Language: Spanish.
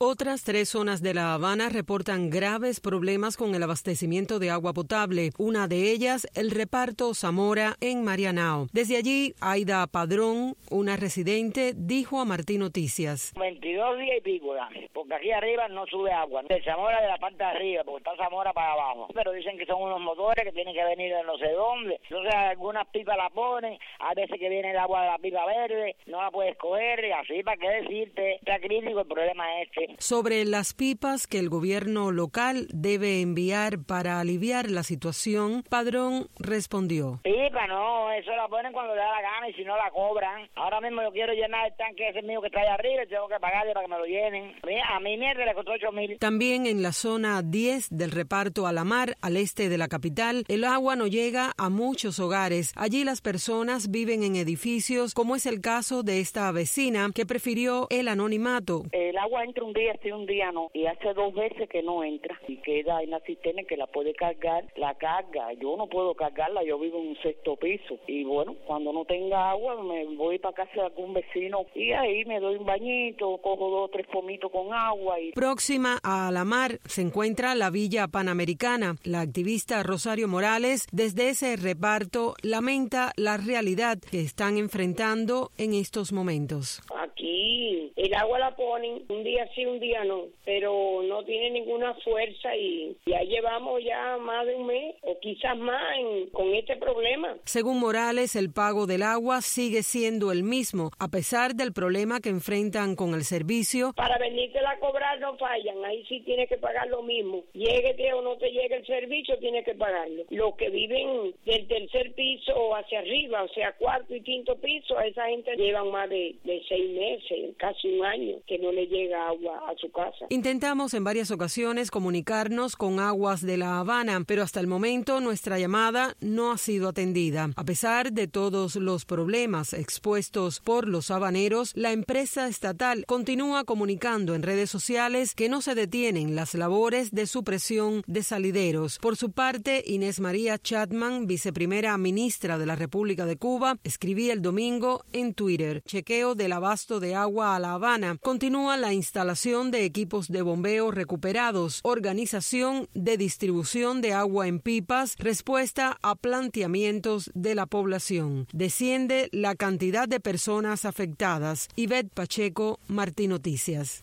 Otras 3 zonas de La Habana reportan graves problemas con el abastecimiento de agua potable. Una de ellas, el reparto Zamora en Marianao. Desde allí, Aida Padrón, una residente, dijo a Martín Noticias. 22 días y pico, porque aquí arriba no sube agua. De Zamora de la parte de arriba, porque está Zamora para abajo. Pero dicen que son unos motores que tienen que venir de no sé dónde. Entonces algunas pipas la ponen, a veces que viene el agua de la pipa verde, no la puedes coger, y así, ¿para qué decirte? Está crítico el problema este. Sobre las pipas que el gobierno local debe enviar para aliviar la situación, Padrón respondió. Pipa, no, eso la ponen cuando le da la gana y si no la cobran. Ahora mismo yo quiero llenar el tanque ese mío que está allá arriba y tengo que pagarle para que me lo llenen. A mi mierda le costó 8,000. También en la zona 10 del reparto Alamar, al este de la capital, el agua no llega a muchos hogares. Allí las personas viven en edificios, como es el caso de esta vecina que prefirió el anonimato. El agua entra un día, sí, un día no, y hace 2 veces que no entra y queda en la cisterna que la puede cargar, la carga. Yo no puedo cargarla, yo vivo en un 6º piso y bueno, cuando no tenga agua me voy para casa de algún vecino y ahí me doy un bañito, cojo 2 o 3 pomitos con agua. Próxima a Alamar se encuentra la Villa Panamericana. La activista Rosario Morales desde ese reparto lamenta la realidad que están enfrentando en estos momentos. Aquí el agua la ponen un día sí, un día no, pero no tiene ninguna fuerza y ya llevamos ya más de un mes o quizás más con este problema. Según Morales, el pago del agua sigue siendo el mismo, a pesar del problema que enfrentan con el servicio. Para venírtela a cobrar no fallan, ahí sí tienes que pagar lo mismo. Lléguete o no te llegue el servicio, tienes que pagarlo. Los que viven del 3er piso hacia arriba, o sea, 4º y 5º piso, a esa gente llevan más de 6 meses, casi un año, que no le llega agua a su casa. Intentamos en varias ocasiones comunicarnos con Aguas de La Habana, pero hasta el momento nuestra llamada no ha sido atendida. A pesar de todos los problemas expuestos por los habaneros, la empresa estatal continúa comunicando en redes sociales que no se detienen las labores de supresión de salideros. Por su parte, Inés María Chapman, viceprimera ministra de la República de Cuba, escribía el domingo en Twitter: chequeo del abasto de agua a La Habana. Continúa la instalación de equipos de bombeo recuperados, organización de distribución de agua en pipas, respuesta a planteamientos de la población. Desciende la cantidad de personas afectadas. Ivette Pacheco, Martín Noticias.